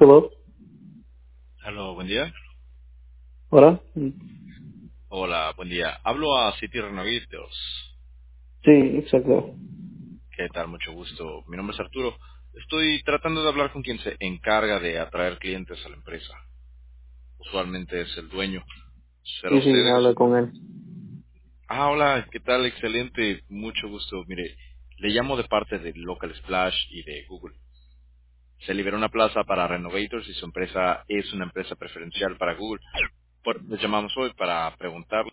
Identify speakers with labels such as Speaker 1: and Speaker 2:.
Speaker 1: Hello.
Speaker 2: Aló, buen día.
Speaker 1: Hola.
Speaker 2: Hola, buen día. Hablo a City Renovators.
Speaker 1: Sí, exacto.
Speaker 2: ¿Qué tal? Mucho gusto. Mi nombre es Arturo. Estoy tratando de hablar con quien se encarga de atraer clientes a la empresa. Usualmente es el dueño. ¿Será
Speaker 1: Sí, sí,
Speaker 2: usted de
Speaker 1: habla con
Speaker 2: casualidad?
Speaker 1: él.
Speaker 2: Hola, ¿qué tal? Excelente. Mucho gusto. Mire, le llamo de parte de Local Splash y de Google. Se liberó una plaza para Renovators y su empresa es una empresa preferencial para Google. Le llamamos hoy para preguntarle